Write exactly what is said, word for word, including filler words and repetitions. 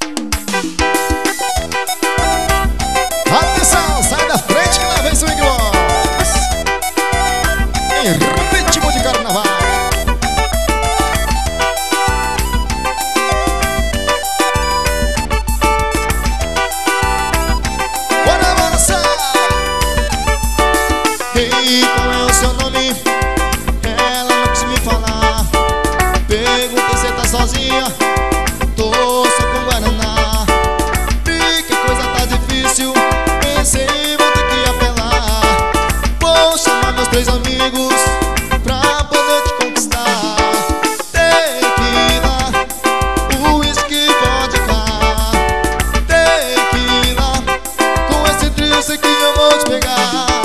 Atenção, sai da frente que lá vem Swing Boss em ritmo de carnaval. Bora avançar. Ei, qual é o seu nome? Ela não quis me falar. Perguntei se tá sozinha. Tô só com Guaraná. Vi que a coisa tá difícil. Pensei, vou ter que apelar. Vou chamar meus três amigos pra poder te conquistar. Tequila, uísque, vodka. Tequila, com esse trio sei que eu vou te pegar.